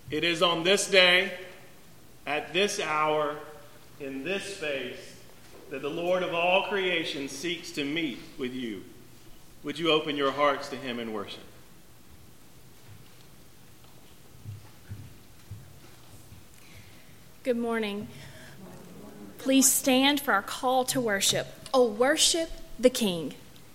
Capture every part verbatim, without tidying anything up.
It is on this day, at this hour, in this space, that the Lord of all creation seeks to meet with you. Would you open your hearts to him in worship? Good morning. Please stand for our call to worship. Oh, worship the King.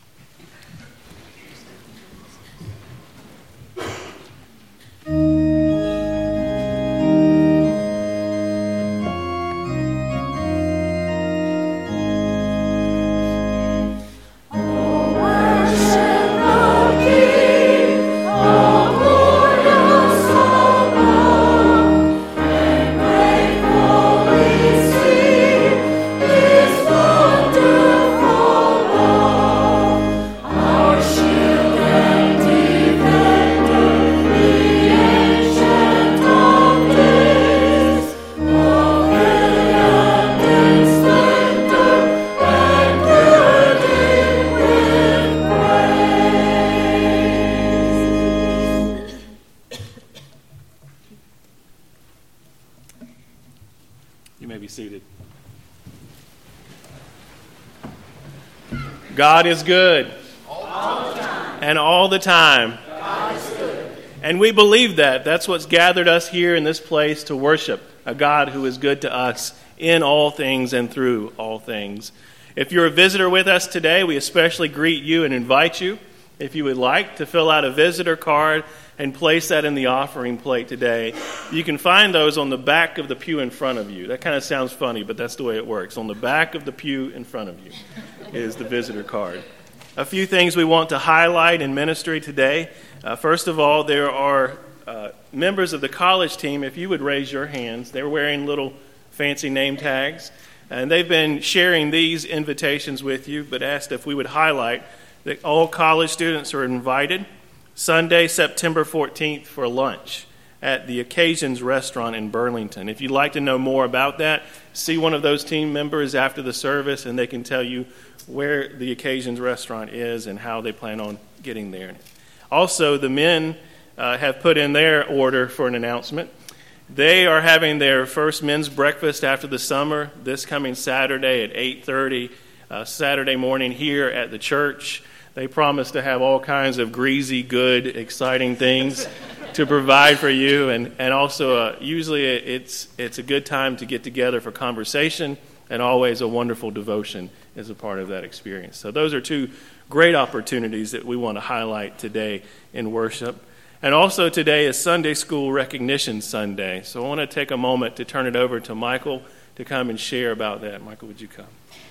God is good. All the time. And all the time. God is good. And we believe that. That's what's gathered us here in this place to worship a God who is good to us in all things and through all things. If you're a visitor with us today, we especially greet you and invite you, if you would like, to fill out a visitor card and place that in the offering plate today. You can find those on the back of the pew in front of you. That kind of sounds funny, but that's the way it works. On the back of the pew in front of you is the visitor card. A few things we want to highlight in ministry today. Uh, first of all, there are uh, members of the college team. If you would raise your hands, they're wearing little fancy name tags, and they've been sharing these invitations with you, but asked if we would highlight that all college students are invited Sunday, September fourteenth for lunch at the Occasions Restaurant in Burlington. If you'd like to know more about that, see one of those team members after the service, and they can tell you where the Occasions Restaurant is and how they plan on getting there. Also, the men uh, have put in their order for an announcement. They are having their first men's breakfast after the summer this coming Saturday at eight thirty, uh, Saturday morning here at the church. They promise to have all kinds of greasy, good, exciting things to provide for you. And, and also, uh, usually it's it's a good time to get together for conversation, and always a wonderful devotion is a part of that experience. So those are two great opportunities that we want to highlight today in worship. And also today is Sunday School Recognition Sunday. So I want to take a moment to turn it over to Michael to come and share about that. Michael, would you come?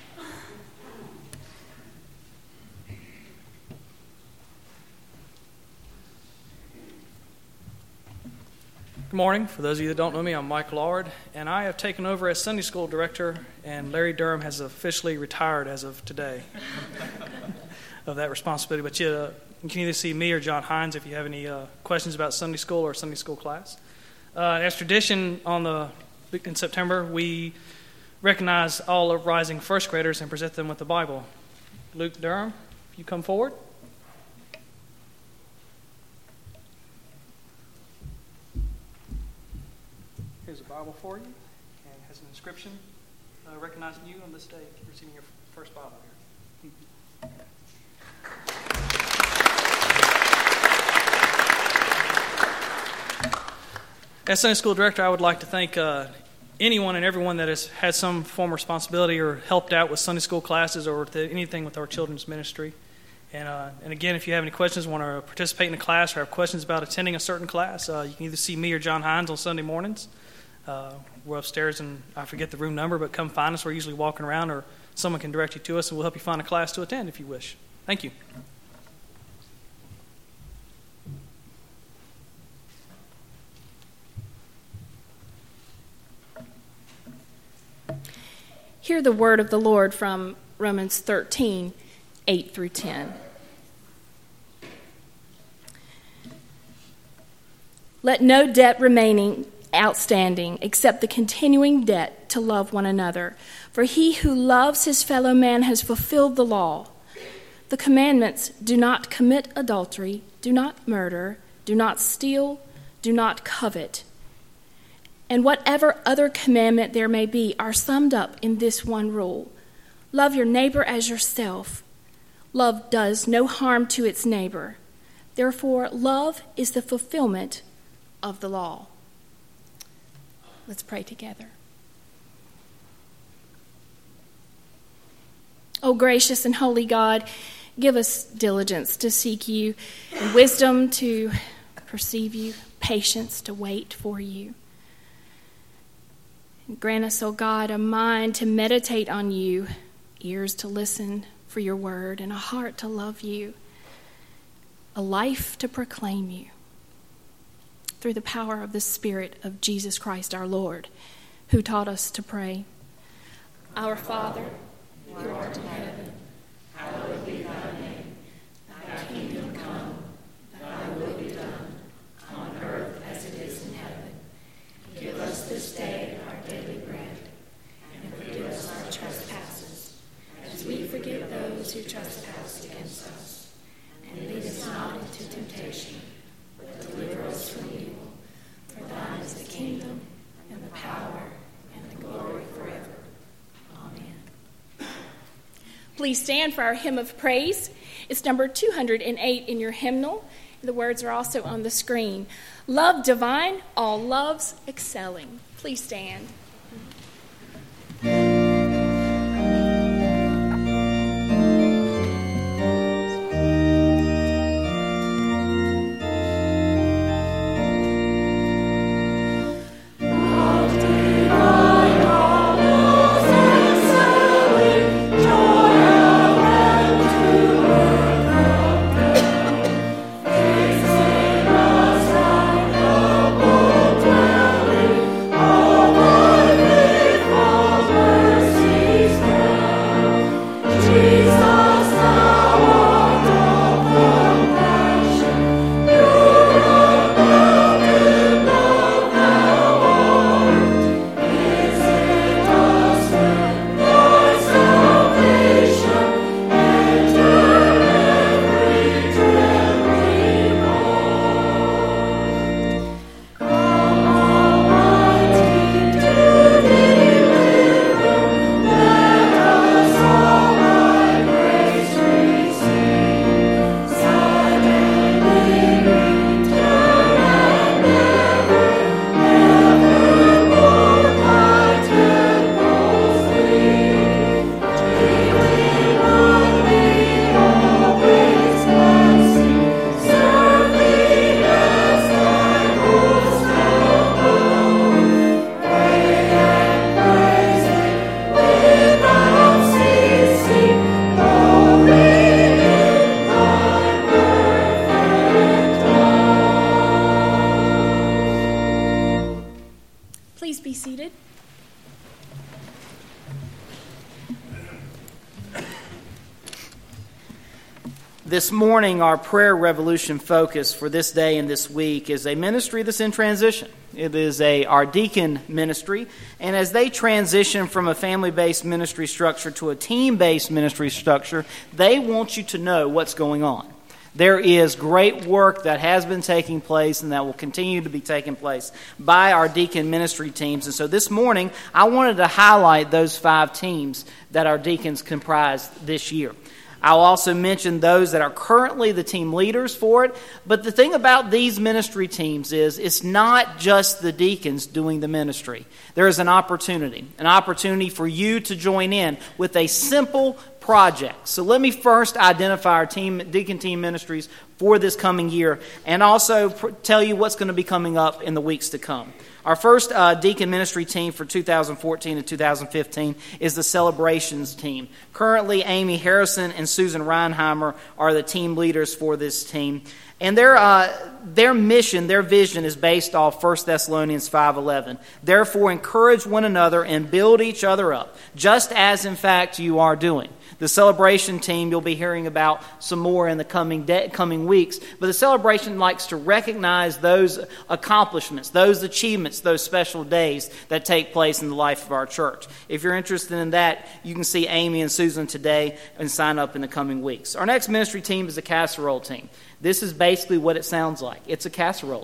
Good morning. For those of you that don't know me, I'm Mike Lard, and I have taken over as Sunday School Director, and Larry Durham has officially retired as of today of that responsibility. But you, uh, you can either see me or John Hines if you have any uh, questions about Sunday School or Sunday School class. Uh, as tradition, on the in September, we recognize all of rising first graders and present them with the Bible. Luke Durham, if you come forward. Here's a Bible for you, and it has an inscription uh, recognizing you on this day, receiving your first Bible here. As Sunday School Director, I would like to thank uh, anyone and everyone that has had some form of responsibility or helped out with Sunday School classes or with anything with our children's ministry. And uh, and again, if you have any questions, want to participate in a class, or have questions about attending a certain class, uh, you can either see me or John Hines on Sunday mornings. Uh, we're upstairs, and I forget the room number, but come find us. We're usually walking around, or someone can direct you to us, and we'll help you find a class to attend if you wish. Thank you. Hear the word of the Lord from Romans thirteen, eight through ten. Let no debt remaining outstanding except the continuing debt to love one another. For he who loves his fellow man has fulfilled the law. The commandments: do not commit adultery, do not murder, do not steal, do not covet. and whatever other commandment there may be are summed up in this one rule: love your neighbor as yourself. Love does no harm to its neighbor. Therefore, love is the fulfillment of the law. Let's pray together. O gracious and holy God, give us diligence to seek you, and wisdom to perceive you, patience to wait for you. And grant us, O God, a mind to meditate on you, ears to listen for your word, and a heart to love you, a life to proclaim you. Through the power of the Spirit of Jesus Christ our Lord, who taught us to pray, Our Father, who art in heaven, hallowed be thy name. Thy kingdom come, thy will be done, on earth as it is in heaven. Give us this day our daily bread, and forgive us our trespasses, as we forgive those who trespass against us. And lead us not into temptation, but deliver us from evil. For thine is the kingdom, and the power, and the glory forever. Amen. Please stand for our hymn of praise. It's number two hundred eight in your hymnal. The words are also on the screen. Love divine, all loves excelling. Please stand. This morning, our prayer revolution focus for this day and this week is a ministry that's in transition. It is a our deacon ministry, and as they transition from a family-based ministry structure to a team-based ministry structure, they want you to know what's going on. There is great work that has been taking place and that will continue to be taking place by our deacon ministry teams. And so this morning, I wanted to highlight those five teams that our deacons comprise this year. I'll also mention those that are currently the team leaders for it. But the thing about these ministry teams is it's not just the deacons doing the ministry. There is an opportunity, an opportunity for you to join in with a simple project. So let me first identify our team, deacon team ministries for this coming year, and also pr- tell you what's going to be coming up in the weeks to come. Our first uh, deacon ministry team for two thousand fourteen and two thousand fifteen is the Celebrations team. Currently, Amy Harrison and Susan Reinheimer are the team leaders for this team. And their uh, their mission, their vision is based off First Thessalonians five eleven. Therefore, encourage one another and build each other up, just as, in fact, you are doing. The celebration team, you'll be hearing about some more in the coming de- coming weeks. But the celebration likes to recognize those accomplishments, those achievements, those special days that take place in the life of our church. If you're interested in that, you can see Amy and Susan today and sign up in the coming weeks. Our next ministry team is the casserole team. This is basically what it sounds like. It's a casserole team.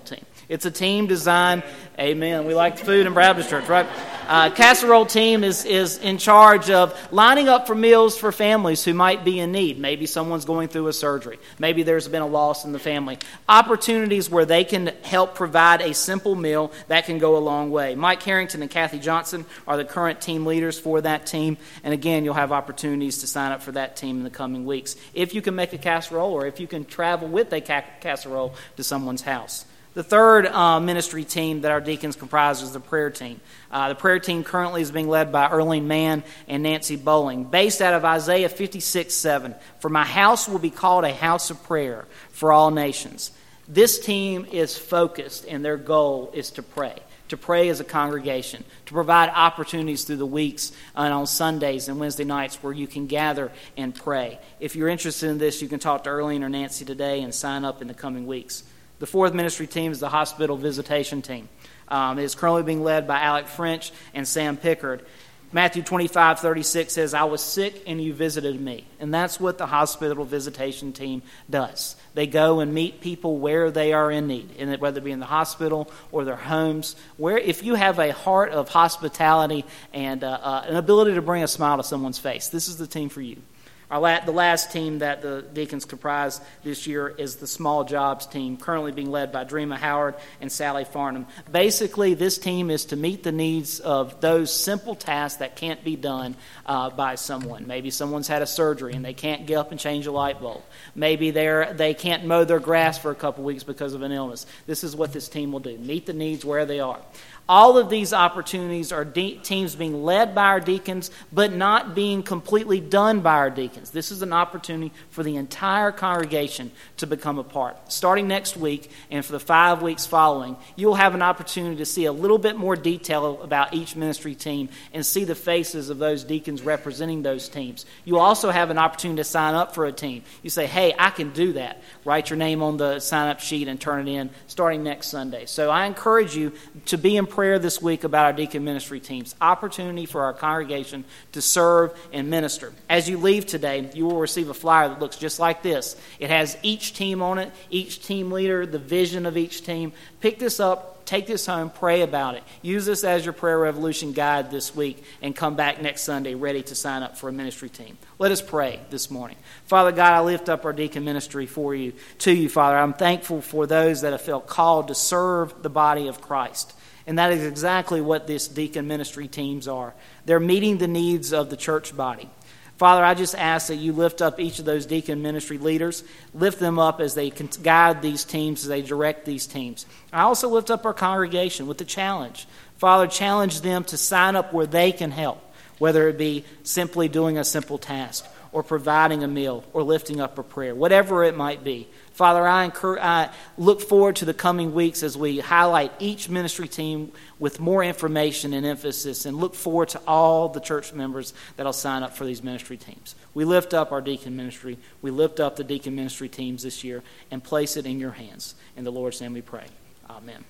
It's a team designed, amen, we like food in Baptist Church, right? Uh, casserole team is, is in charge of lining up for meals for families who might be in need. Maybe someone's going through a surgery. Maybe there's been a loss in the family. Opportunities where they can help provide a simple meal that can go a long way. Mike Harrington and Kathy Johnson are the current team leaders for that team. And again, you'll have opportunities to sign up for that team in the coming weeks. If you can make a casserole or if you can travel with a ca- casserole to someone's house. The third uh, ministry team that our deacons comprise is the prayer team. Uh, the prayer team currently is being led by Erling Mann and Nancy Bowling, based out of Isaiah fifty-six seven. For my house will be called a house of prayer for all nations. This team is focused, and their goal is to pray. To pray as a congregation, to provide opportunities through the weeks and on Sundays and Wednesday nights where you can gather and pray. If you're interested in this, you can talk to Erling or Nancy today and sign up in the coming weeks. The fourth ministry team is the hospital visitation team. Um, it is currently being led by Alec French and Sam Pickard. Matthew twenty-five thirty-six says, I was sick and you visited me. And that's what the hospital visitation team does. They go and meet people where they are in need, and whether it be in the hospital or their homes. Where if you have a heart of hospitality and uh, uh, an ability to bring a smile to someone's face, this is the team for you. Our la- the last team that the deacons comprise this year is the small jobs team, currently being led by Dreama Howard and Sally Farnham. Basically, this team is to meet the needs of those simple tasks that can't be done uh, by someone. Maybe someone's had a surgery and they can't get up and change a light bulb. Maybe they're, they can't mow their grass for a couple weeks because of an illness. This is what this team will do, meet the needs where they are. All of these opportunities are de- teams being led by our deacons, but not being completely done by our deacons. This is an opportunity for the entire congregation to become a part. Starting next week and for the five weeks following, you'll have an opportunity to see a little bit more detail about each ministry team and see the faces of those deacons representing those teams. You'll also have an opportunity to sign up for a team. You say, hey, I can do that. Write your name on the sign-up sheet and turn it in starting next Sunday. So I encourage you to be in prayer this week about our deacon ministry teams. Opportunity for our congregation to serve and minister. As you leave today, you will receive a flyer that looks just like this. It has each team on it, each team leader, the vision of each team. Pick this up, take this home, pray about it. Use this as your prayer revolution guide this week and come back next Sunday ready to sign up for a ministry team. Let us pray this morning. Father God, I lift up our deacon ministry for you, to you, Father. I'm thankful for those that have felt called to serve the body of Christ. And that is exactly what this deacon ministry teams are. They're meeting the needs of the church body. Father, I just ask that you lift up each of those deacon ministry leaders. Lift them up as they guide these teams, as they direct these teams. I also lift up our congregation with the challenge. Father, challenge them to sign up where they can help, whether it be simply doing a simple task or providing a meal or lifting up a prayer, whatever it might be. Father, I, encourage, I look forward to the coming weeks as we highlight each ministry team with more information and emphasis, and look forward to all the church members that will sign up for these ministry teams. We lift up our deacon ministry. We lift up the deacon ministry teams this year and place it in your hands. In the Lord's name we pray. Amen.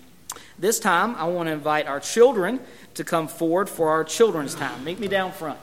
This time, I want to invite our children to come forward for our children's time. Meet me down front.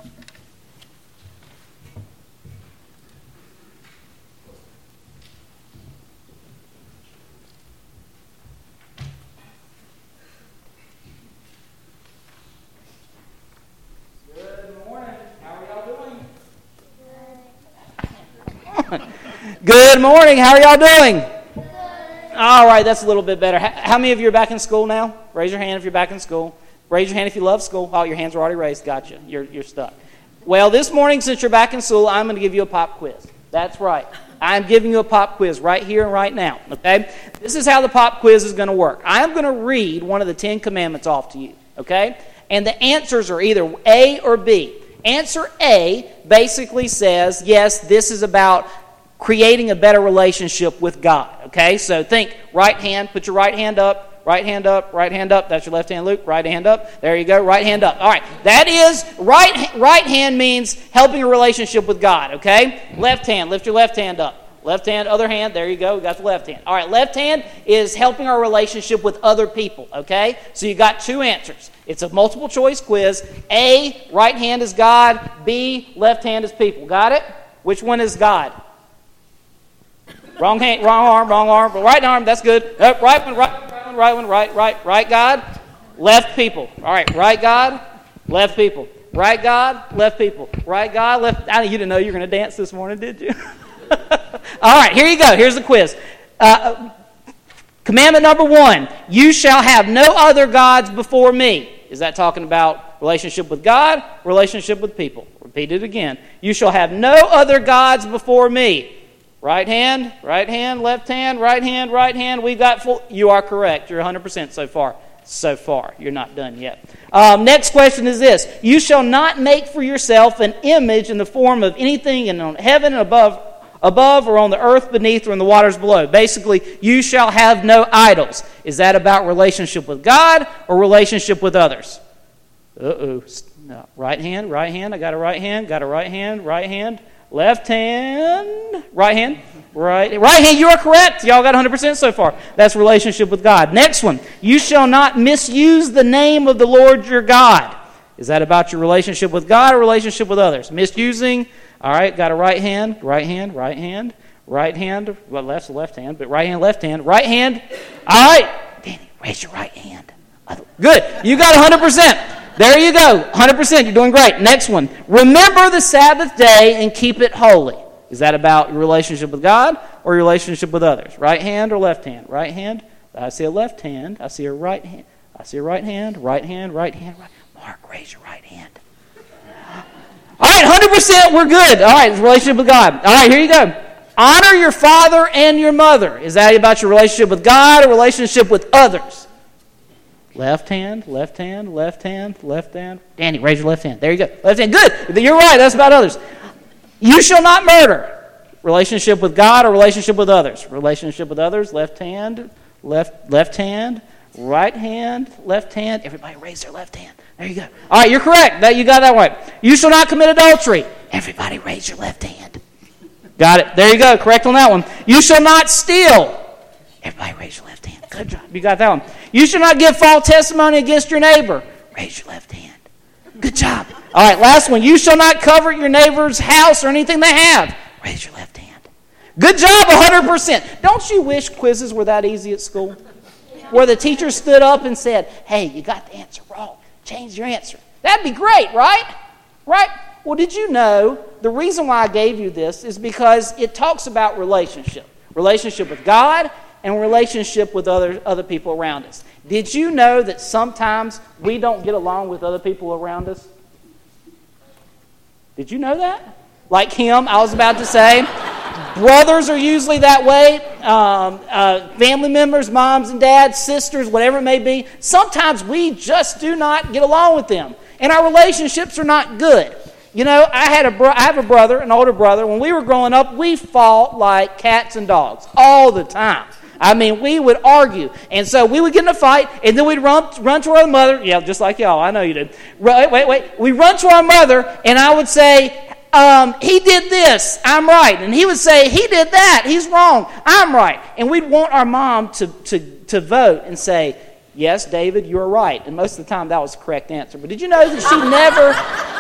Good morning. How are y'all doing? Good. All right, that's a little bit better. How many of you are back in school now? Raise your hand if you're back in school. Raise your hand if you love school. Oh, your hands are already raised. Gotcha. You're, you're stuck. Well, this morning, since you're back in school, I'm going to give you a pop quiz. That's right. I'm giving you a pop quiz right here and right now. Okay? This is how the pop quiz is going to work. I'm going to read one of the Ten Commandments off to you. Okay? And the answers are either A or B. Answer A basically says, yes, this is about creating a better relationship with God. Okay, so think right hand, put your right hand up, right hand up, right hand up. That's your left hand, Luke. Right hand up. There you go, right hand up. All right, that is, right, right hand means helping a relationship with God. Okay, left hand, lift your left hand up. Left hand, other hand, there you go, we got the left hand. All right, left hand is helping our relationship with other people. Okay, so you got two answers. It's a multiple choice quiz. A, right hand is God. B, left hand is people. Got it? Which one is God? Wrong hand, wrong arm, wrong arm, right arm, that's good. Up, right one, right one, right one, right, right, right God, left people. All right, right God, left people. Right God, left people. Right God, left. I, you didn't know you were going to dance this morning, did you? All right, here you go. Here's the quiz. Uh, commandment number one, you shall have no other gods before me. Is that talking about relationship with God, relationship with people? Repeat it again. You shall have no other gods before me. Right hand, right hand, left hand, right hand, right hand. We've got full. You are correct. You're one hundred percent so far. So far. You're not done yet. Um, next question is this. You shall not make for yourself an image in the form of anything in on heaven and above, above or on the earth beneath or in the waters below. Basically, you shall have no idols. Is that about relationship with God or relationship with others? Uh-oh. No. Right hand, right hand. I got a right hand, got a right hand, right hand. Left hand, right hand, right, right hand, you are correct. Y'all got one hundred percent so far. That's relationship with God. Next one, you shall not misuse the name of the Lord your God. Is that about your relationship with God or relationship with others? Misusing, all right, got a right hand, right hand, right hand, right hand, well, left's the left hand, but right hand, left hand, right hand. All right, Danny, raise your right hand. Good, you got one hundred percent. There you go, one hundred percent. You're doing great. Next one. Remember the Sabbath day and keep it holy. Is that about your relationship with God or your relationship with others? Right hand or left hand? Right hand. I see a left hand. I see a right hand. I see a right hand. Right hand. Right hand. Right. Mark, raise your right hand. All right, one hundred percent. We're good. All right, relationship with God. All right, here you go. Honor your father and your mother. Is that about your relationship with God or relationship with others? Left hand, left hand, left hand, left hand. Danny, raise your left hand. There you go. Left hand. Good. You're right. That's about others. You shall not murder. Relationship with God or relationship with others? Relationship with others. Left hand, left left hand, right hand, left hand. Everybody raise their left hand. There you go. All right, you're correct. That you got that right. You shall not commit adultery. Everybody raise your left hand. Got it. There you go. Correct on that one. You shall not steal. Everybody raise your left hand. Good job. You got that one. You shall not give false testimony against your neighbor. Raise your left hand. Good job. All right, last one. You shall not covet your neighbor's house or anything they have. Raise your left hand. Good job, one hundred percent. Don't you wish quizzes were that easy at school? Where the teacher stood up and said, hey, you got the answer wrong. Change your answer. That'd be great, right? Right? Well, did you know the reason why I gave you this is because it talks about relationship. Relationship with God and relationship with other, other people around us. Did you know that sometimes we don't get along with other people around us? Did you know that? Like him, I was about to say. Brothers are usually that way. Um, uh, family members, moms and dads, sisters, whatever it may be. Sometimes we just do not get along with them. And our relationships are not good. You know, I had a bro- I have a brother, an older brother. When we were growing up, we fought like cats and dogs all the time. I mean, we would argue. And so we would get in a fight, and then we'd run, run to our mother. Yeah, just like y'all. I know you did. Wait, wait, wait. We run to our mother, and I would say, um, he did this. I'm right. And he would say, he did that. He's wrong. I'm right. And we'd want our mom to, to, to vote and say, yes, David, you're right. And most of the time, that was the correct answer. But did you know that she never,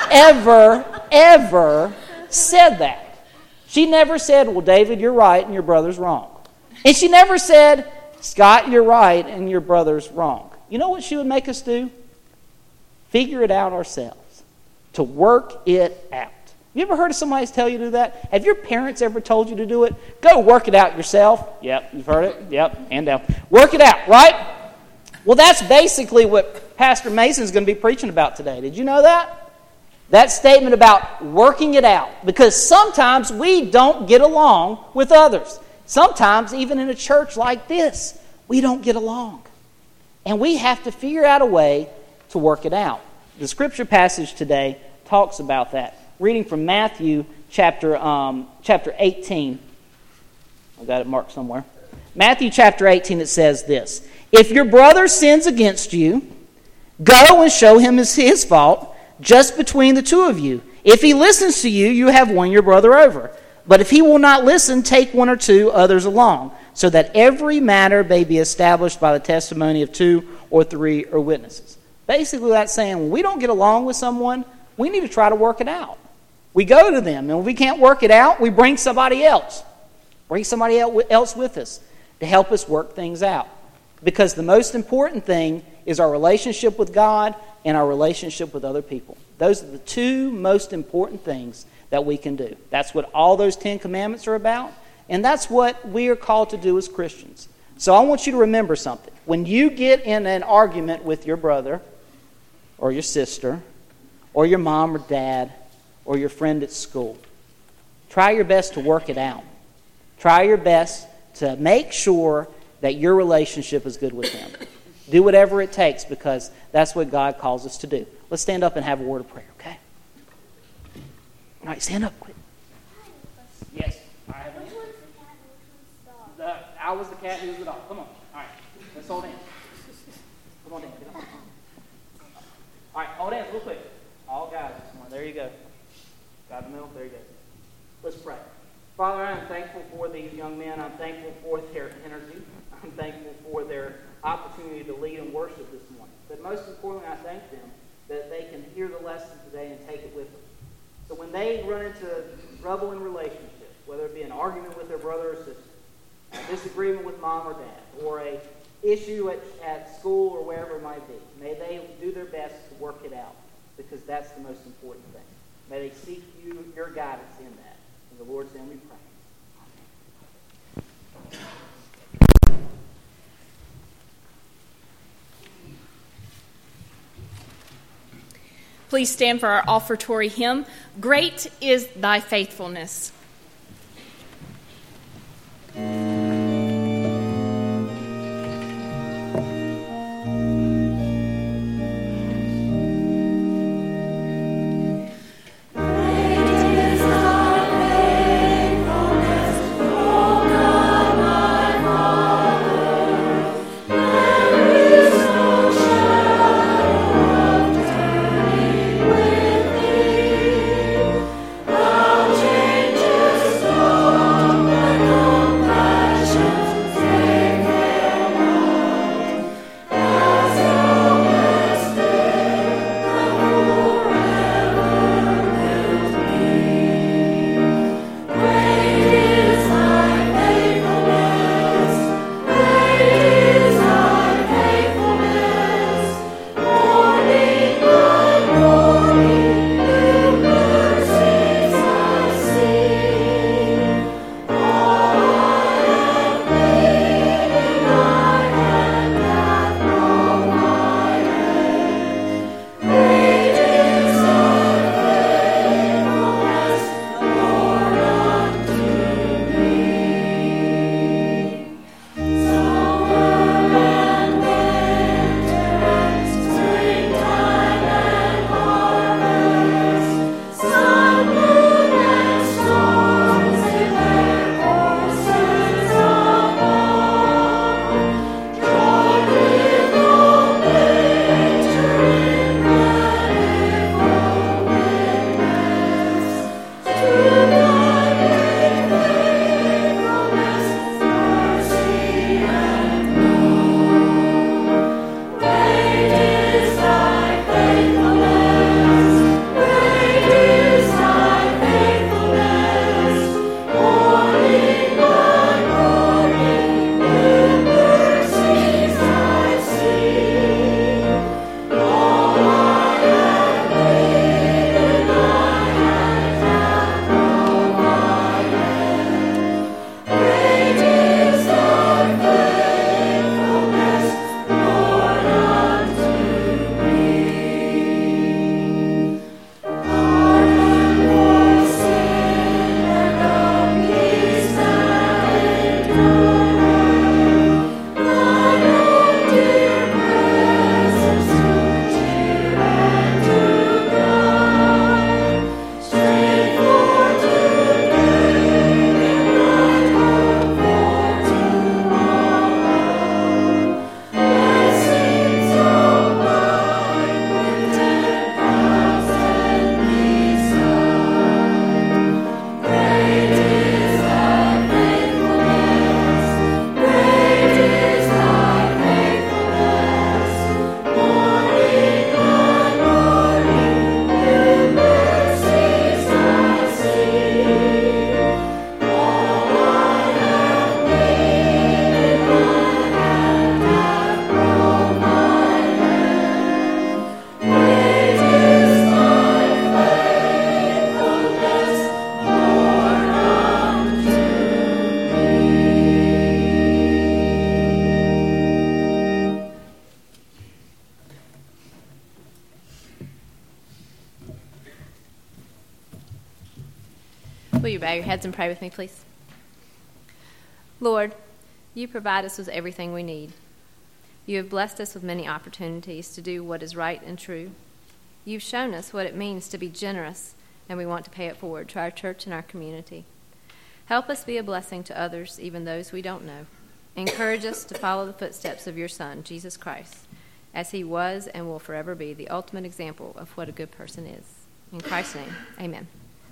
ever, ever said that? She never said, well, David, you're right, and your brother's wrong. And she never said, Scott, you're right and your brother's wrong. You know what she would make us do? Figure it out ourselves. To work it out. Have you ever heard of somebody tell you to do that? Have your parents ever told you to do it? Go work it out yourself. Yep, you've heard it. Yep, hand down. Work it out, right? Well, that's basically what Pastor Mason's going to be preaching about today. Did you know that? That statement about working it out. Because sometimes we don't get along with others. Sometimes, even in a church like this, we don't get along. And we have to figure out a way to work it out. The scripture passage today talks about that. Reading from Matthew chapter, um, chapter eighteen. I've got it marked somewhere. Matthew chapter eighteen, it says this. If your brother sins against you, go and show him his, his fault just between the two of you. If he listens to you, you have won your brother over. But if he will not listen, take one or two others along, so that every matter may be established by the testimony of two or three or witnesses. Basically, that's saying when we don't get along with someone, we need to try to work it out. We go to them, and when we can't work it out, we bring somebody else. Bring somebody else with us to help us work things out. Because the most important thing is our relationship with God and our relationship with other people. Those are the two most important things that we can do. That's what all those Ten Commandments are about, and that's what we are called to do as Christians. So I want you to remember something. When you get in an argument with your brother or your sister or your mom or dad or your friend at school, try your best to work it out. Try your best to make sure that your relationship is good with them. Do whatever it takes, because that's what God calls us to do. Let's stand up and have a word of prayer, okay? All right, stand up, quick. Yes. I have an the I was the cat, he was the dog. Come on. All right, let's hold hands. Come on, Dan. Get up. All right, hold hands real quick. All guys this morning. There you go. Got the middle. There you go. Let's pray. Father, I'm thankful for these young men. I'm thankful for their energy. I'm thankful for their opportunity to lead and worship this morning. But most importantly, I thank them that they can hear the lesson today and take it with them. So when they run into trouble in relationships, whether it be an argument with their brother or sister, a disagreement with mom or dad, or a issue at, at school or wherever it might be, may they do their best to work it out, because that's the most important thing. May they seek you, your guidance in that. In the Lord's name we pray. Please stand for our offertory hymn, Great is Thy Faithfulness. Changes so Will you bow your heads and pray with me, please? Lord, you provide us with everything we need. You have blessed us with many opportunities to do what is right and true. You've shown us what it means to be generous, and we want to pay it forward to our church and our community. Help us be a blessing to others, even those we don't know. Encourage us to follow the footsteps of your Son, Jesus Christ, as he was and will forever be the ultimate example of what a good person is. In Christ's name, amen.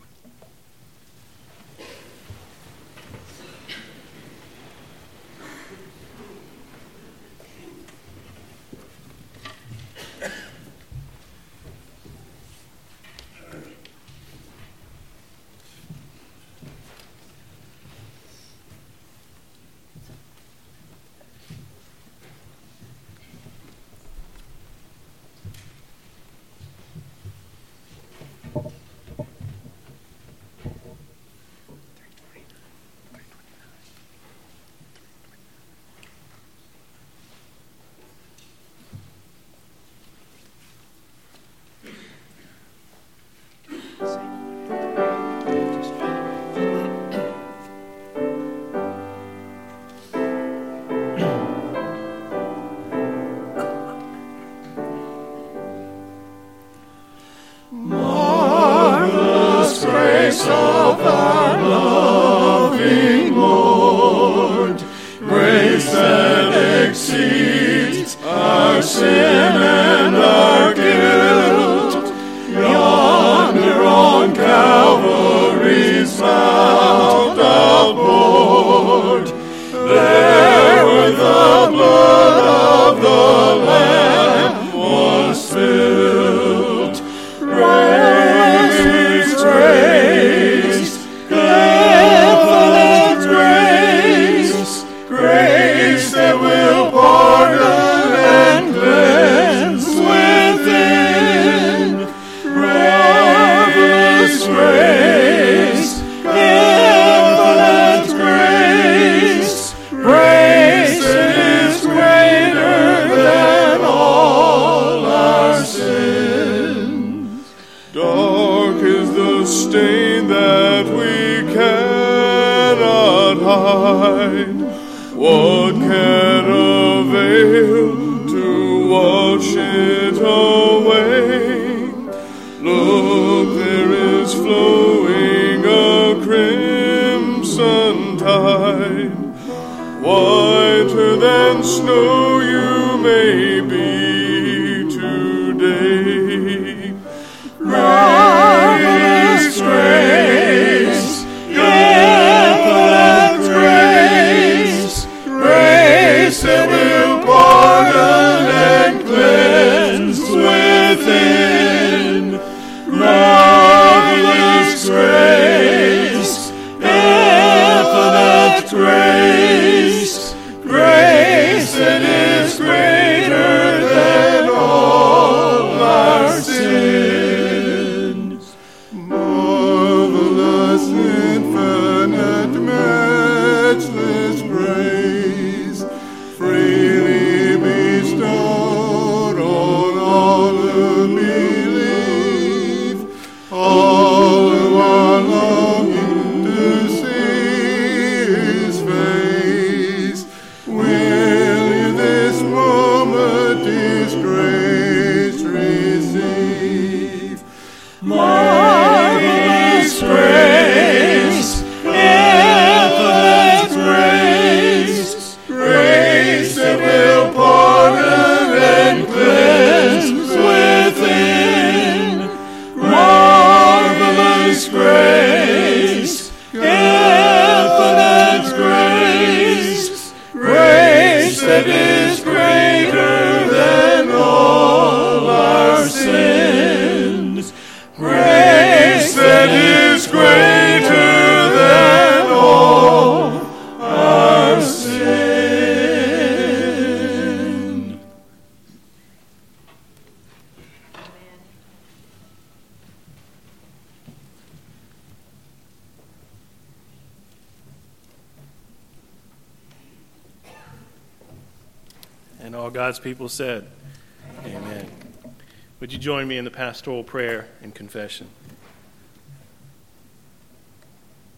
And all God's people said, amen. Would you join me in the pastoral prayer and confession?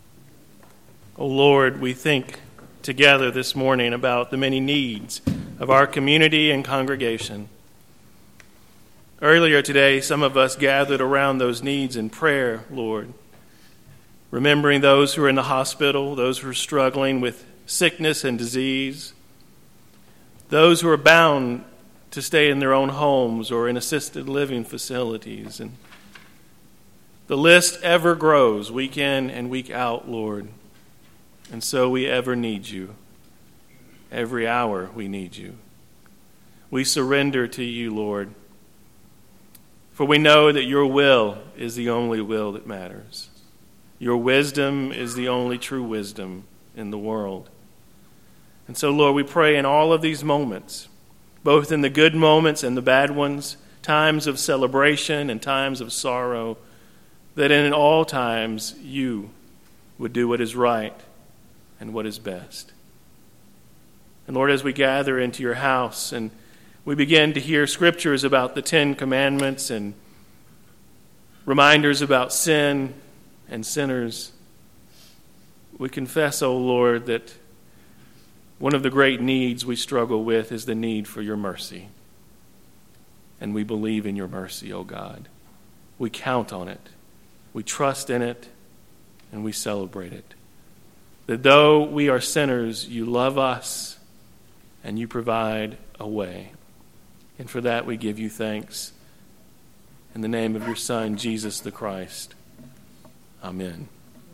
O Lord, we think together this morning about the many needs of our community and congregation. Earlier today, some of us gathered around those needs in prayer, Lord, remembering those who are in the hospital, those who are struggling with sickness and disease, those who are bound to stay in their own homes or in assisted living facilities. And the list ever grows week in and week out, Lord. And so we ever need you. Every hour we need you. We surrender to you, Lord, for we know that your will is the only will that matters. Your wisdom is the only true wisdom in the world. And so, Lord, we pray in all of these moments, both in the good moments and the bad ones, times of celebration and times of sorrow, that in all times you would do what is right and what is best. And Lord, as we gather into your house and we begin to hear scriptures about the Ten Commandments and reminders about sin and sinners, we confess, O Lord, that one of the great needs we struggle with is the need for your mercy. And we believe in your mercy, O God. We count on it. We trust in it, and we celebrate it. That though we are sinners, you love us, and you provide a way. And for that we give you thanks. In the name of your Son, Jesus the Christ. Amen.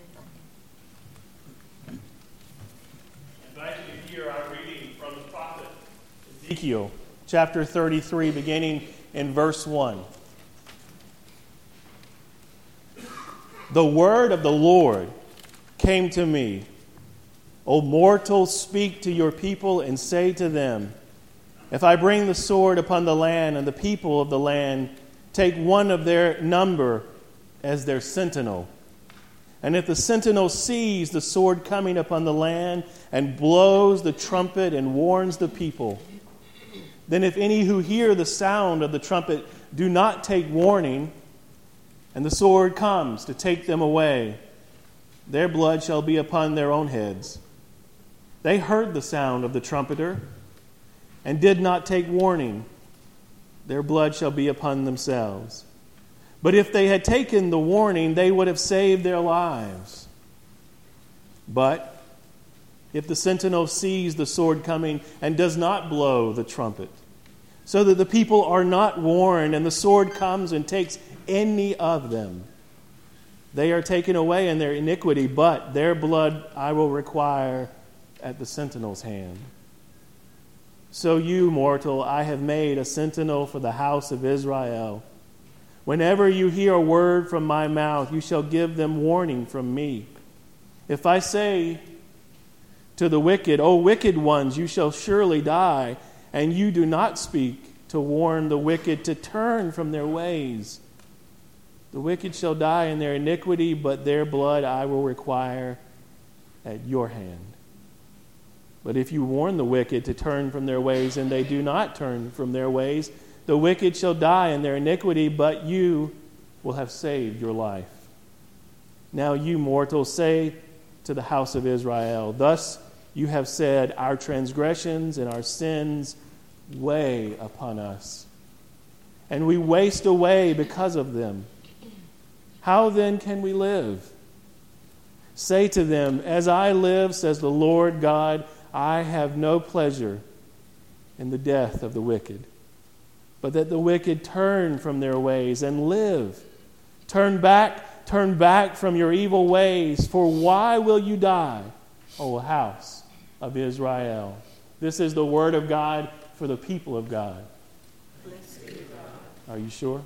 I invite you to hear our reading from the prophet Ezekiel, chapter thirty-three, beginning in verse one. The word of the Lord came to me. O mortal, speak to your people and say to them, if I bring the sword upon the land and the people of the land take one of their number as their sentinel, and if the sentinel sees the sword coming upon the land and blows the trumpet and warns the people, then if any who hear the sound of the trumpet do not take warning, and the sword comes to take them away, their blood shall be upon their own heads. They heard the sound of the trumpeter and did not take warning. Their blood shall be upon themselves. But if they had taken the warning, they would have saved their lives. But if the sentinel sees the sword coming and does not blow the trumpet, so that the people are not warned, and the sword comes and takes any of them, they are taken away in their iniquity, but their blood I will require at the sentinel's hand. So you, mortal, I have made a sentinel for the house of Israel. Whenever you hear a word from my mouth, you shall give them warning from me. If I say to the wicked, O wicked ones, you shall surely die, and you do not speak to warn the wicked to turn from their ways, the wicked shall die in their iniquity, but their blood I will require at your hand. But if you warn the wicked to turn from their ways, and they do not turn from their ways, the wicked shall die in their iniquity, but you will have saved your life. Now you, mortals, say to the house of Israel, thus you have said, our transgressions and our sins weigh upon us, and we waste away because of them. How then can we live? Say to them, as I live, says the Lord God, I have no pleasure in the death of the wicked, but that the wicked turn from their ways and live. Turn back, turn back from your evil ways, for why will you die, O house of Israel? This is the word of God for the people of God. Blessed be God. Are you sure?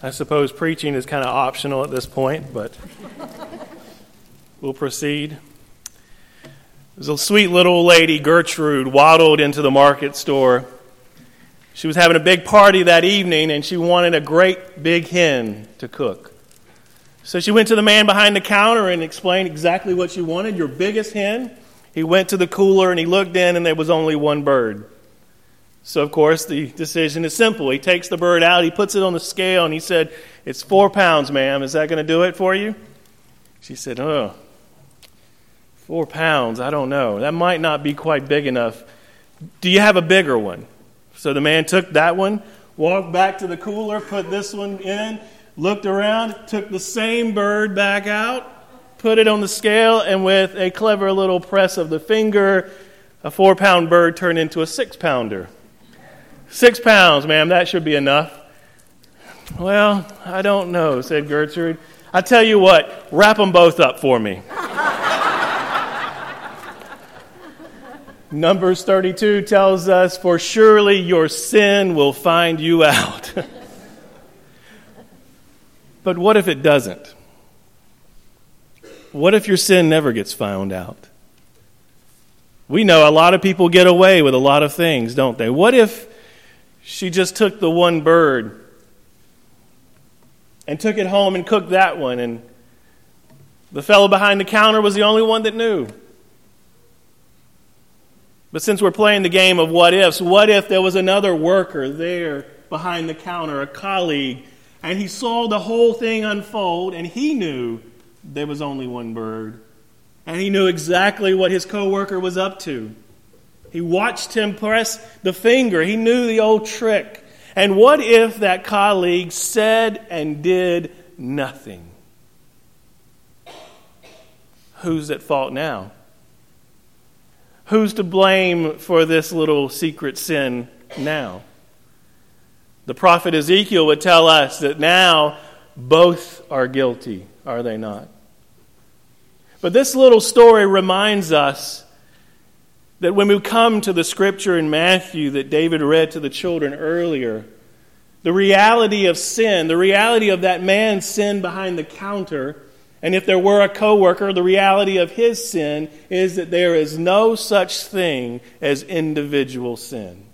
I suppose preaching is kind of optional at this point, but we'll proceed. There's a sweet little lady, Gertrude, waddled into the market store. She was having a big party that evening, and she wanted a great big hen to cook. So she went to the man behind the counter and explained exactly what she wanted, your biggest hen. He went to the cooler and he looked in, and there was only one bird. So, of course, the decision is simple. He takes the bird out, he puts it on the scale, and he said, "It's four pounds, ma'am. Is that going to do it for you?" She said, "Oh, four pounds, I don't know. That might not be quite big enough. Do you have a bigger one?" So the man took that one, walked back to the cooler, put this one in, looked around, took the same bird back out, put it on the scale, and with a clever little press of the finger, a four-pound bird turned into a six-pounder. Six pounds, ma'am, that should be enough. "Well, I don't know," said Gertrude. "I tell you what, wrap them both up for me." Numbers thirty-two tells us, "For surely your sin will find you out." But what if it doesn't? What if your sin never gets found out? We know a lot of people get away with a lot of things, don't they? What if she just took the one bird and took it home and cooked that one, and the fellow behind the counter was the only one that knew? But since we're playing the game of what ifs, what if there was another worker there behind the counter, a colleague, and he saw the whole thing unfold, and he knew there was only one bird, and he knew exactly what his coworker was up to. He watched him press the finger. He knew the old trick. And what if that colleague said and did nothing? Who's at fault now? Who's to blame for this little secret sin now? The prophet Ezekiel would tell us that now both are guilty, are they not? But this little story reminds us that when we come to the scripture in Matthew that David read to the children earlier, the reality of sin, the reality of that man's sin behind the counter, and if there were a coworker, the reality of his sin is that there is no such thing as individual sin.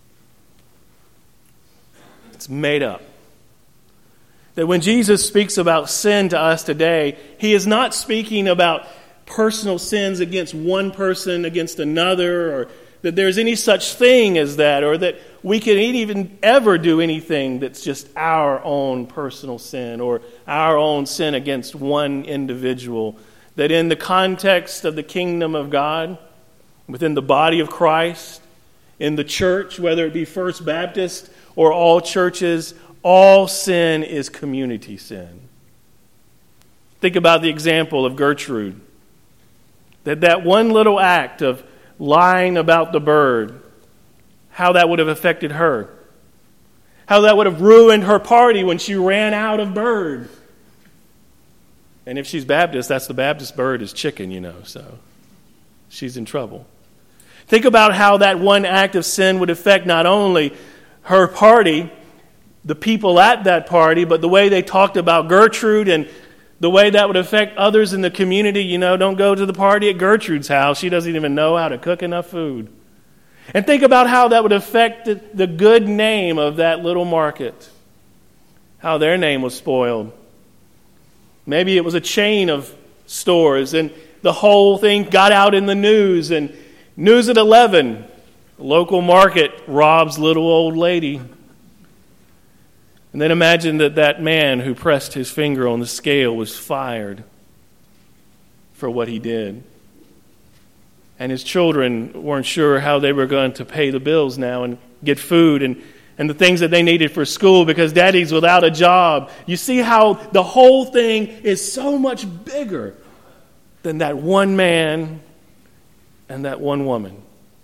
It's made up. That when Jesus speaks about sin to us today, he is not speaking about personal sins against one person against another, or that there's any such thing as that, or that we can even ever do anything that's just our own personal sin or our own sin against one individual. That in the context of the kingdom of God, within the body of Christ, in the church, whether it be First Baptist or all churches, all sin is community sin. Think about the example of Gertrude. That that one little act of lying about the bird, how that would have affected her. How that would have ruined her party when she ran out of bird. And if she's Baptist, that's the Baptist bird is chicken, you know, so she's in trouble. Think about how that one act of sin would affect not only her party, the people at that party, but the way they talked about Gertrude and the way that would affect others in the community. You know, don't go to the party at Gertrude's house. She doesn't even know how to cook enough food. And think about how that would affect the, the good name of that little market. How their name was spoiled. Maybe it was a chain of stores and the whole thing got out in the news. And News at eleven, local market robs little old lady. And then imagine that that man who pressed his finger on the scale was fired for what he did. And his children weren't sure how they were going to pay the bills now and get food and, and the things that they needed for school because daddy's without a job. You see how the whole thing is so much bigger than that one man and that one woman.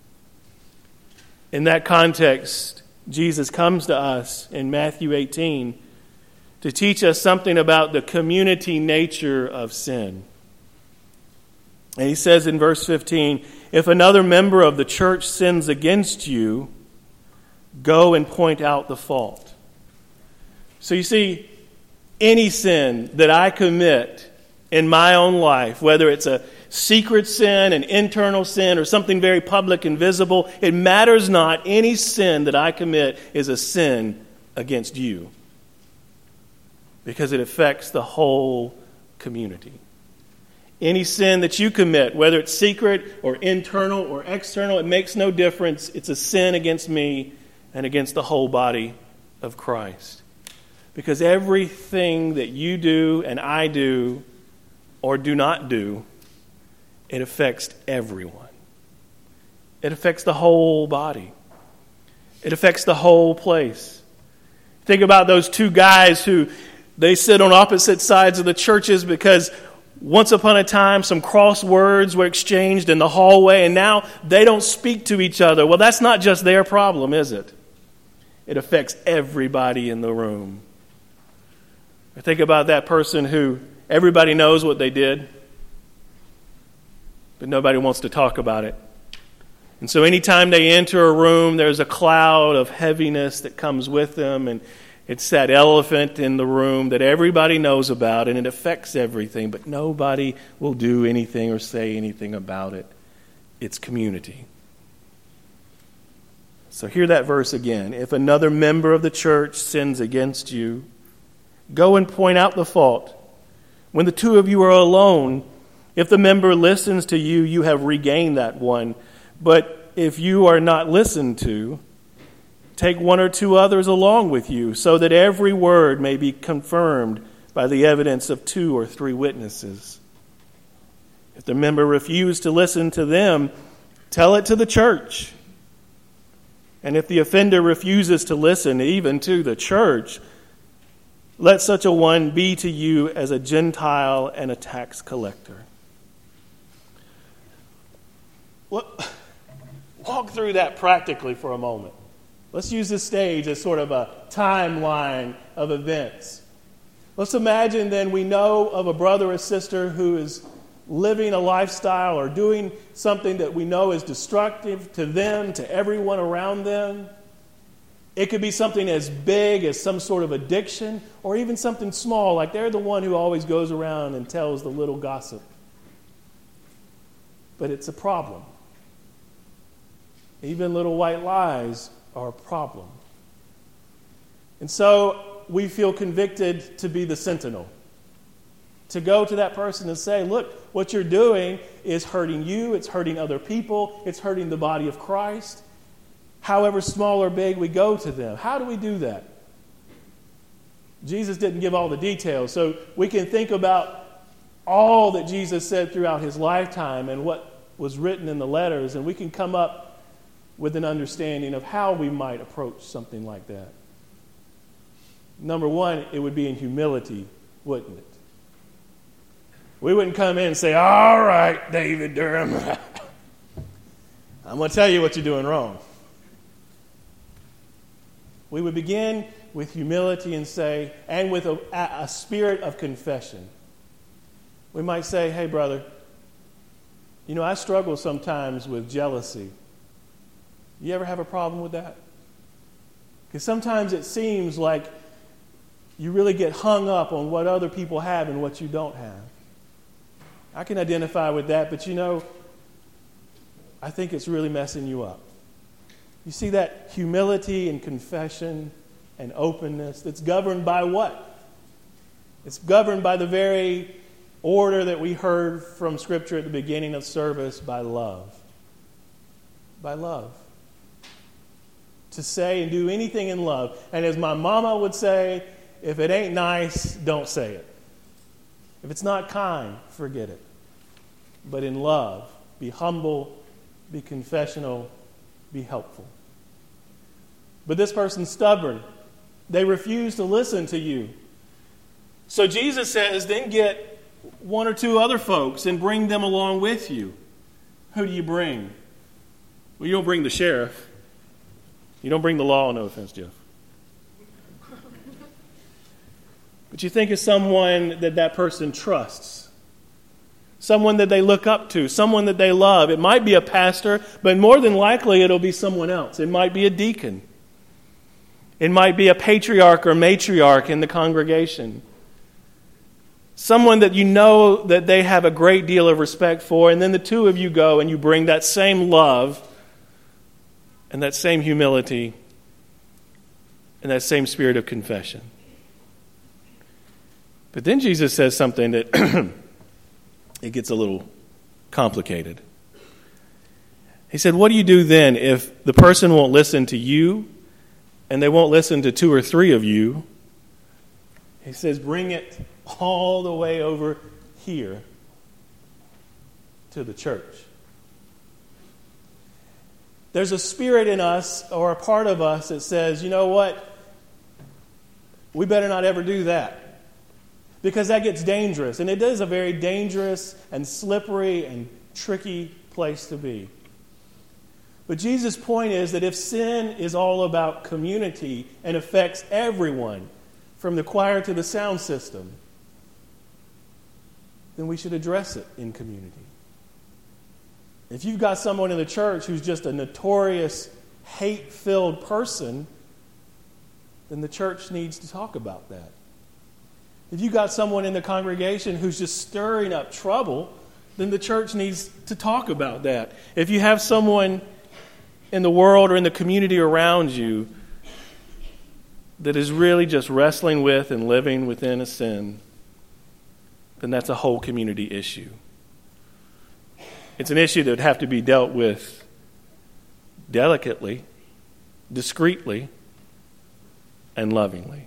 In that context, Jesus comes to us in Matthew eighteen to teach us something about the community nature of sin. And he says in verse fifteen, if another member of the church sins against you, go and point out the fault. So you see, any sin that I commit in my own life, whether it's a secret sin, an internal sin, or something very public and visible, it matters not. Any sin that I commit is a sin against you, because it affects the whole community. Any sin that you commit, whether it's secret or internal or external, it makes no difference. It's a sin against me and against the whole body of Christ. Because everything that you do and I do or do not do, it affects everyone. It affects the whole body. It affects the whole place. Think about those two guys who they sit on opposite sides of the churches because once upon a time some cross words were exchanged in the hallway and now they don't speak to each other. Well, that's not just their problem, is it? It affects everybody in the room. I think about that person who everybody knows what they did, but nobody wants to talk about it. And so anytime they enter a room, there's a cloud of heaviness that comes with them, and it's that elephant in the room that everybody knows about, and it affects everything, but nobody will do anything or say anything about it. It's community. So hear that verse again. If another member of the church sins against you, go and point out the fault. When the two of you are alone, if the member listens to you, you have regained that one. But if you are not listened to, take one or two others along with you, so that every word may be confirmed by the evidence of two or three witnesses. If the member refuses to listen to them, tell it to the church. And if the offender refuses to listen even to the church, let such a one be to you as a Gentile and a tax collector. Walk through that practically for a moment. Let's use this stage as sort of a timeline of events. Let's imagine then we know of a brother or sister who is living a lifestyle or doing something that we know is destructive to them, to everyone around them. It could be something as big as some sort of addiction, or even something small, like they're the one who always goes around and tells the little gossip. But it's a problem. Even little white lies are a problem. And so we feel convicted to be the sentinel, to go to that person and say, look, what you're doing is hurting you, it's hurting other people, it's hurting the body of Christ. However small or big, we go to them. How do we do that? Jesus didn't give all the details, so we can think about all that Jesus said throughout his lifetime and what was written in the letters, and we can come up with an understanding of how we might approach something like that. Number one, it would be in humility, wouldn't it? We wouldn't come in and say, all right, David Durham, I'm going to tell you what you're doing wrong. We would begin with humility and say, and with a, a spirit of confession. We might say, hey, brother, you know, I struggle sometimes with jealousy. You ever have a problem with that? Because sometimes it seems like you really get hung up on what other people have and what you don't have. I can identify with that, but you know, I think it's really messing you up. You see that humility and confession and openness that's governed by what? It's governed by the very order that we heard from Scripture at the beginning of service, by love. By love. To say and do anything in love. And as my mama would say, if it ain't nice, don't say it. If it's not kind, forget it. But in love, be humble, be confessional, be helpful. But this person's stubborn. They refuse to listen to you. So Jesus says, then get one or two other folks and bring them along with you. Who do you bring? Well, you don't bring the sheriff. You don't bring the law, no offense, Jeff. But you think of someone that that person trusts. Someone that they look up to. Someone that they love. It might be a pastor, but more than likely it'll be someone else. It might be a deacon. It might be a patriarch or matriarch in the congregation. someone that you know that they have a great deal of respect for, and then the two of you go and you bring that same love and that same humility and that same spirit of confession. But then Jesus says something that it gets a little complicated. He said, what do you do then if the person won't listen to you and they won't listen to two or three of you? He says, bring it all the way over here to the church. There's a spirit in us or a part of us that says, you know what? We better not ever do that. Because that gets dangerous. And it is a very dangerous and slippery and tricky place to be. But Jesus' point is that if sin is all about community and affects everyone, from the choir to the sound system, then we should address it in community. If you've got someone in the church who's just a notorious, hate-filled person, then the church needs to talk about that. If you've got someone in the congregation who's just stirring up trouble, then the church needs to talk about that. If you have someone in the world or in the community around you that is really just wrestling with and living within a sin, then that's a whole community issue. It's an issue that would have to be dealt with delicately, discreetly, and lovingly.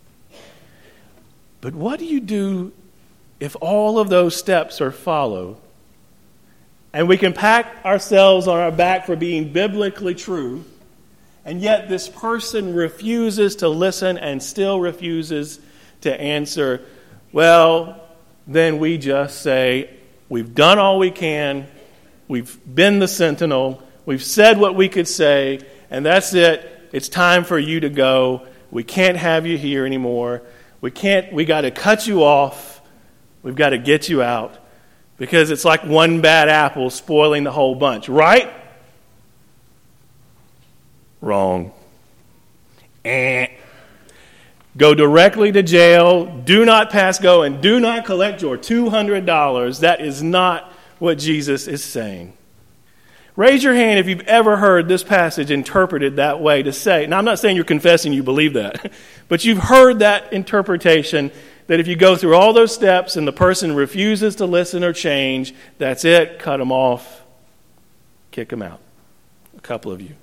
But what do you do if all of those steps are followed and we can pat ourselves on our back for being biblically true, and yet this person refuses to listen and still refuses to answer? Well, then we just say, we've done all we can, we've been the sentinel, we've said what we could say, and that's it. It's time for you to go. We can't have you here anymore. We can't, we got to cut you off. We've got to get you out. Because it's like one bad apple spoiling the whole bunch. Right? Wrong. Eh. Go directly to jail. Do not pass go and do not collect your two hundred dollars. That is not what Jesus is saying. Raise your hand if you've ever heard this passage interpreted that way to say, now I'm not saying you're confessing you believe that, but you've heard that interpretation that if you go through all those steps and the person refuses to listen or change, that's it, cut them off, kick them out. A couple of you.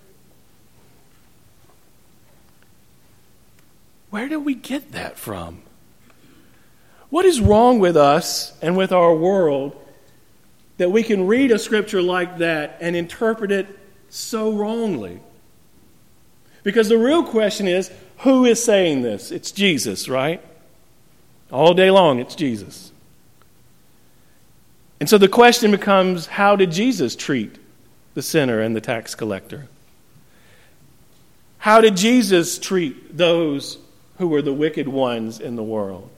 Where do we get that from? What is wrong with us and with our world that we can read a scripture like that and interpret it so wrongly? Because the real question is, who is saying this? It's Jesus, right? All day long, it's Jesus. And so the question becomes, how did Jesus treat the sinner and the tax collector? How did Jesus treat those who were the wicked ones in the world?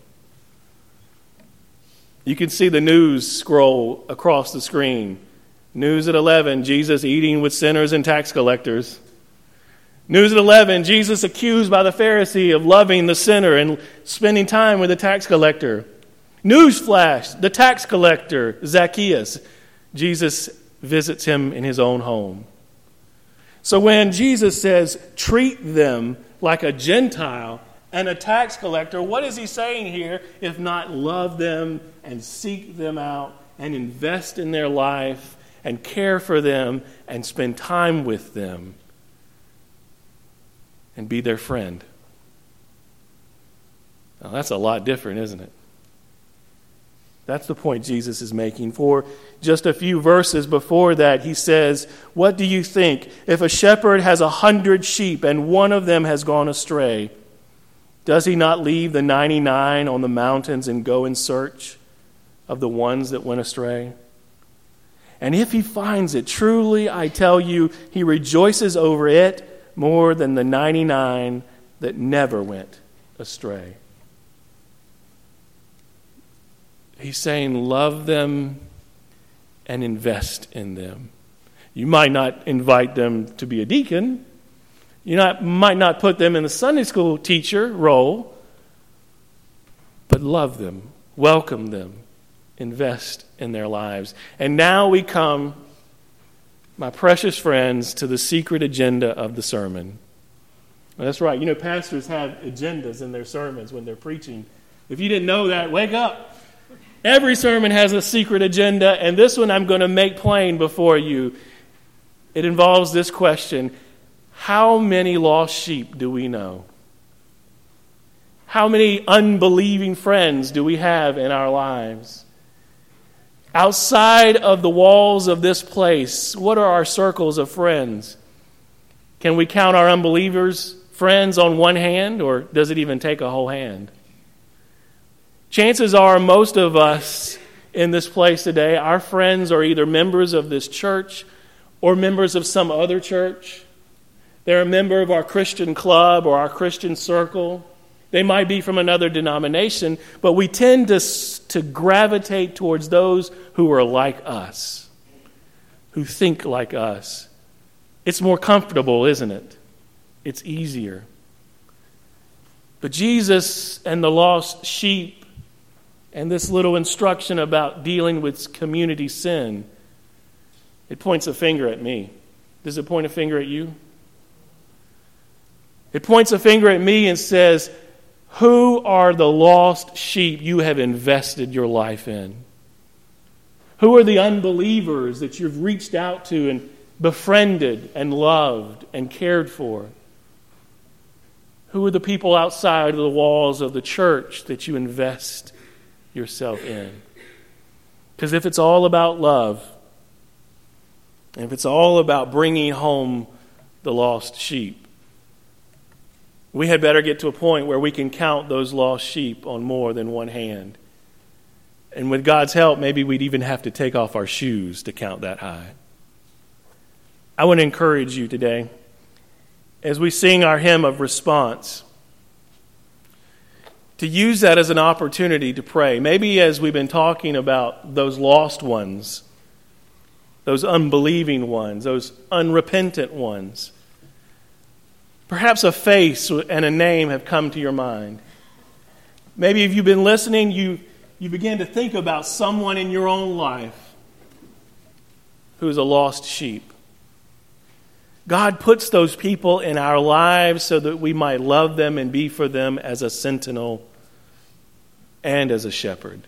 You can see the news scroll across the screen. News at eleven, Jesus eating with sinners and tax collectors. News at eleven, Jesus accused by the Pharisee of loving the sinner and spending time with the tax collector. Newsflash, the tax collector, Zacchaeus. Jesus visits him in his own home. So when Jesus says, treat them like a Gentile and a tax collector, what is he saying here if not love them and seek them out and invest in their life and care for them and spend time with them and be their friend? Now, that's a lot different, isn't it? That's the point Jesus is making. For just a few verses before that, he says, what do you think? If a shepherd has a hundred sheep and one of them has gone astray, does he not leave the ninety-nine on the mountains and go in search of the ones that went astray? And if he finds it, truly I tell you, he rejoices over it more than the ninety-nine that never went astray. He's saying, love them and invest in them. You might not invite them to be a deacon. You not, might not put them in the Sunday school teacher role, but love them welcome them, invest in their lives. And now we come, my precious friends, to the secret agenda of the sermon. Well, that's right. You know, pastors have agendas in their sermons when they're preaching. If you didn't know that, wake up. Every sermon has a secret agenda, and this one I'm going to make plain before you. It involves this question: how many lost sheep do we know? How many unbelieving friends do we have in our lives? Outside of the walls of this place, what are our circles of friends? Can we count our unbelievers' friends on one hand, or does it even take a whole hand? Chances are most of us in this place today, our friends are either members of this church or members of some other church. They're a member of our Christian club or our Christian circle. They might be from another denomination, but we tend to, to gravitate towards those who are like us, who think like us. It's more comfortable, isn't it? It's easier. But Jesus and the lost sheep and this little instruction about dealing with community sin, it points a finger at me. Does it point a finger at you? It points a finger at me and says, who are the lost sheep you have invested your life in? Who are the unbelievers that you've reached out to and befriended and loved and cared for? Who are the people outside of the walls of the church that you invest yourself in? Because if it's all about love, and if it's all about bringing home the lost sheep, we had better get to a point where we can count those lost sheep on more than one hand. And with God's help, maybe we'd even have to take off our shoes to count that high. I want to encourage you today, as we sing our hymn of response, to use that as an opportunity to pray. Maybe as we've been talking about those lost ones, those unbelieving ones, those unrepentant ones, perhaps a face and a name have come to your mind. Maybe if you've been listening, you, you begin to think about someone in your own life who is a lost sheep. God puts those people in our lives so that we might love them and be for them as a sentinel and as a shepherd,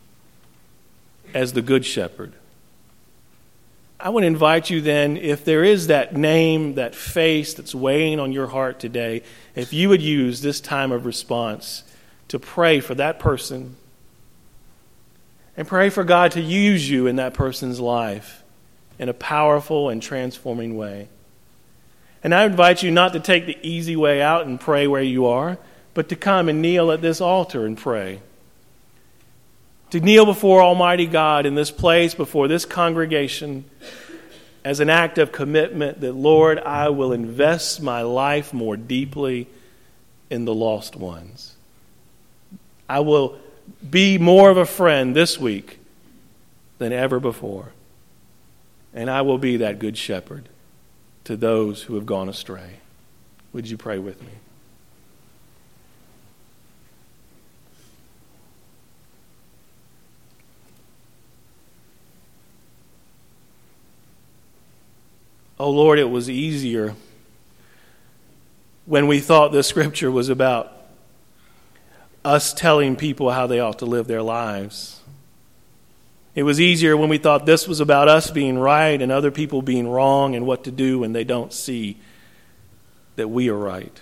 as the good shepherd. I want to invite you then, if there is that name, that face that's weighing on your heart today, if you would use this time of response to pray for that person and pray for God to use you in that person's life in a powerful and transforming way. And I invite you not to take the easy way out and pray where you are, but to come and kneel at this altar and pray. To kneel before Almighty God in this place, before this congregation, as an act of commitment that, Lord, I will invest my life more deeply in the lost ones. I will be more of a friend this week than ever before. And I will be that good shepherd to those who have gone astray. Would you pray with me? Oh Lord, it was easier when we thought the scripture was about us telling people how they ought to live their lives. It was easier when we thought this was about us being right and other people being wrong and what to do when they don't see that we are right.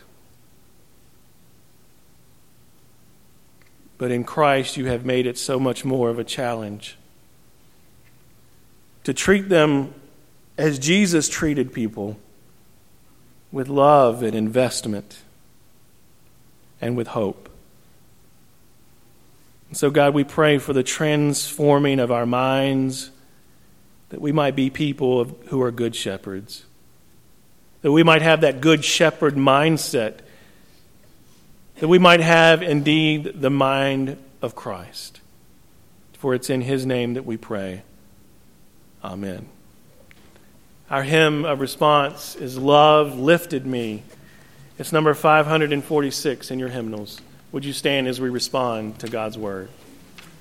But in Christ, you have made it so much more of a challenge to treat them as Jesus treated people, with love and investment and with hope. And so, God, we pray for the transforming of our minds, that we might be people of, who are good shepherds, that we might have that good shepherd mindset, that we might have indeed the mind of Christ. For it's in His name that we pray. Amen. Our hymn of response is Love Lifted Me. It's number five hundred forty-six in your hymnals. Would you stand as we respond to God's word?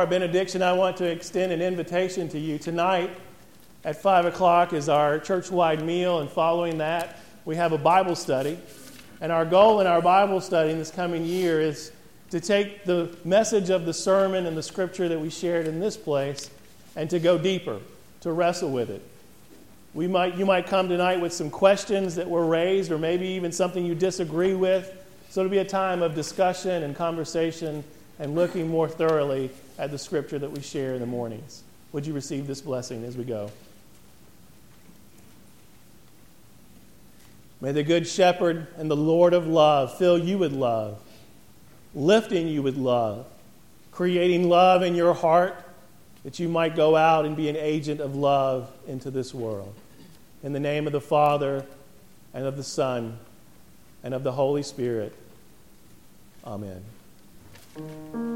our benediction, I want to extend an invitation to you. Tonight at five o'clock is our church-wide meal, and following that, we have a Bible study. And our goal in our Bible study in this coming year is to take the message of the sermon and the scripture that we shared in this place and to go deeper, to wrestle with it. We might, you might come tonight with some questions that were raised, or maybe even something you disagree with. So it'll be a time of discussion and conversation and looking more thoroughly at the scripture that we share in the mornings. Would you receive this blessing as we go? May the Good Shepherd and the Lord of love fill you with love, lifting you with love, creating love in your heart that you might go out and be an agent of love into this world. In the name of the Father, and of the Son, and of the Holy Spirit. Amen.